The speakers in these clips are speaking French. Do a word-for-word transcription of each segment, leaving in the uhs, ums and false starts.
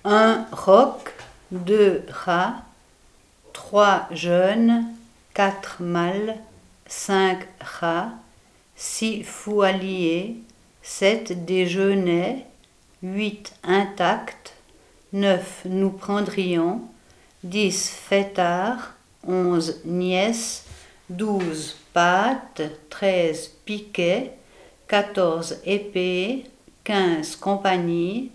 un roc, deux rats, trois jeunes, quatre mâles, cinq rats, six foualiers, sept déjeunais, huit intacts, neuf nous prendrions, dix fêtards, onze nièces, douze pâtes, treize piquets, quatorze épées, quinze compagnies,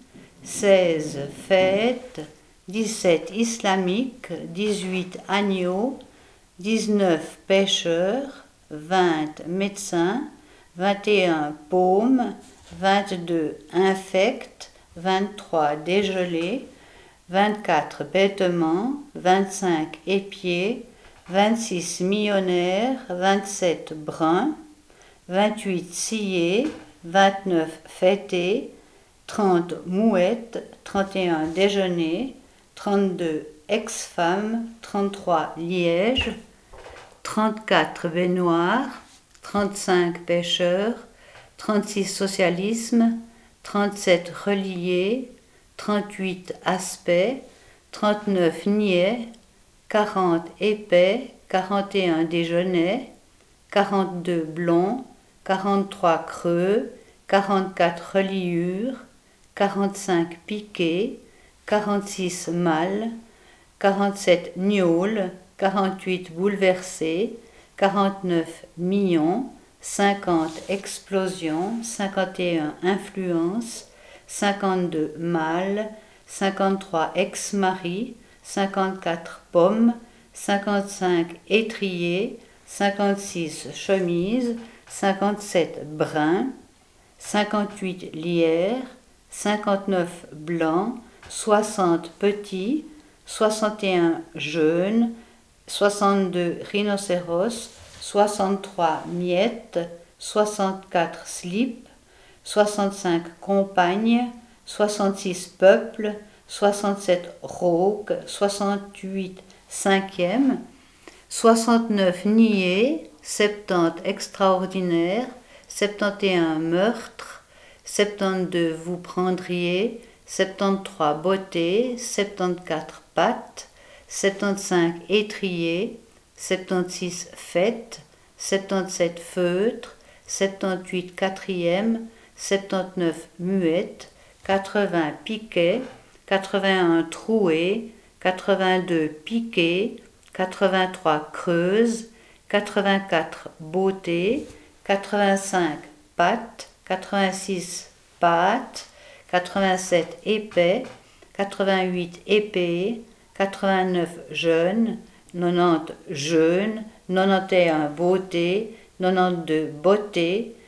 seize fêtes, dix-sept islamiques, dix-huit agneaux, dix-neuf pêcheurs, vingt médecins, vingt et un paumes, vingt-deux infects, vingt-trois dégelés, vingt-quatre bêtements, vingt-cinq épiers, vingt-six millionnaires, vingt-sept bruns, vingt-huit sciés, vingt-neuf fêtés, trente mouettes, trente et un déjeuners, trente-deux ex-femmes, trente-trois lièges, trente-quatre baignoires, trente-cinq pêcheurs, trente-six socialismes, trente-sept reliés, trente-huit aspects, trente-neuf niais, quarante épais, quarante et un déjeunais, quarante-deux blonds, quarante-trois creux, quarante-quatre reliures, quarante-cinq piquets, quarante-six mâles, quarante-sept gnôles, quarante-huit bouleversés, quarante-neuf mignons, cinquante explosions, cinquante et un influences, cinquante-deux mâles, cinquante-trois ex-maris, cinquante-quatre pommes, cinquante-cinq étriers, cinquante-six chemises, cinquante-sept bruns, cinquante-huit lierres, cinquante-neuf blancs, soixante petits, soixante et un jeunes, soixante-deux rhinocéros, soixante-trois miettes, soixante-quatre slips, soixante-cinq compagnes, soixante-six peuples, soixante-sept rauques, soixante-huit cinquièmes, soixante-neuf niais, septante extraordinaires, septante et un meurtres, septante-deux vous prendriez, septante-trois beautés, septante-quatre pattes, septante-cinq étriers, septante-six fêtes, septante-sept feutres, septante-huit quatrièmes, septante-neuf muettes, quatre-vingts piquets, quatre-vingt-un trouées, quatre-vingt-deux piquets, quatre-vingt-trois creuses, quatre-vingt-quatre beautés, quatre-vingt-cinq pattes, quatre-vingt-six pattes, quatre-vingt-sept épais, quatre-vingt-huit épées, quatre-vingt-neuf jeunes, quatre-vingt-dix jeunes, quatre-vingt-onze beautés, quatre-vingt-douze beautés,